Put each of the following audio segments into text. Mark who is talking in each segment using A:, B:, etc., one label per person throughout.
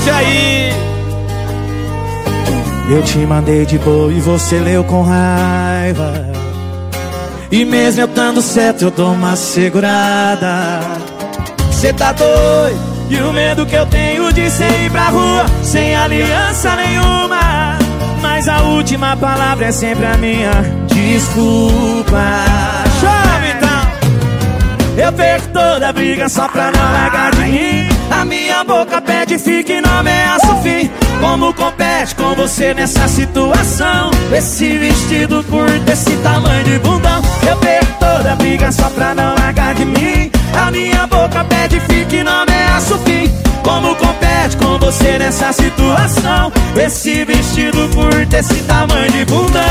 A: Cante aí.
B: Eu te mandei de boa e você leu com raiva. E mesmo eu dando certo eu dou uma segurada. Cê tá doido? E o medo que eu tenho de cê ir pra rua sem aliança nenhuma. Mas a última palavra é sempre a minha desculpa. Chame então. Eu perco toda briga só pra não largar de mim. A minha boca pede fique e não ameaça o fim. Como compete com você nessa situação? Esse vestido curto, esse tamanho de bundão. Eu perco toda briga só pra não largar de mim. A minha boca pede fique e não ameaça o fim. Como compete com você nessa situação? Esse vestido curto, esse tamanho de bundão.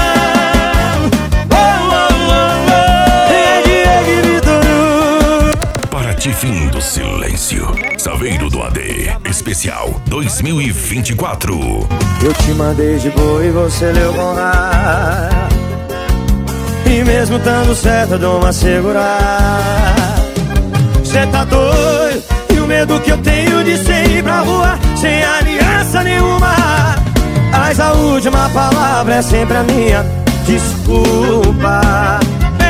C: Fim do silêncio. Saveiro do AD Especial 2024.
B: Eu te mandei de boa e você leu com raiva. E mesmo dando certo eu dou uma segurada. Cê tá doido? E o medo que eu tenho de cê ir pra rua sem aliança nenhuma. Mas a última palavra é sempre a minha desculpa.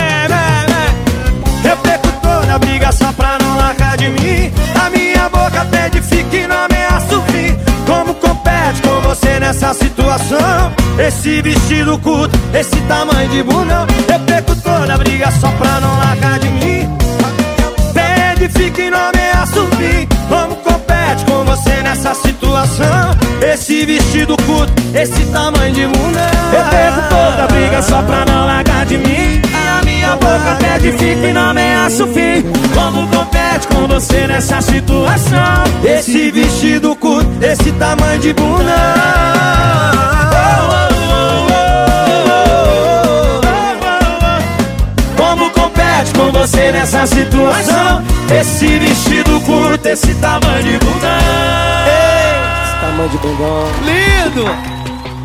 B: Eu perco toda a briga só pra não largar de mim. A minha boca pede fique e não ameaça o fim. Como compete com você nessa situação? Esse vestido curto, esse tamanho de bundão. Eu perco toda a briga só pra não largar de mim. Pede fique e não ameaça o fim. Como compete com você nessa situação? Esse vestido curto, esse tamanho de bundão. Eu perco toda a briga só pra não largar de mim. A minha boca pede fique e não ameaça o fim. Como compete com você nessa situação? Esse vestido curto, esse tamanho de bundão. Como compete com você nessa situação? Esse vestido curto, esse tamanho de bundão.
A: Lindo!